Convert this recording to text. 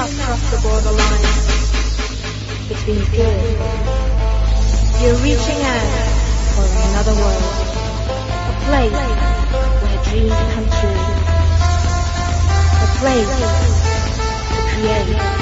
not cross the borderline between good. You're reaching out for another world, a place where dreams come true, a place to create.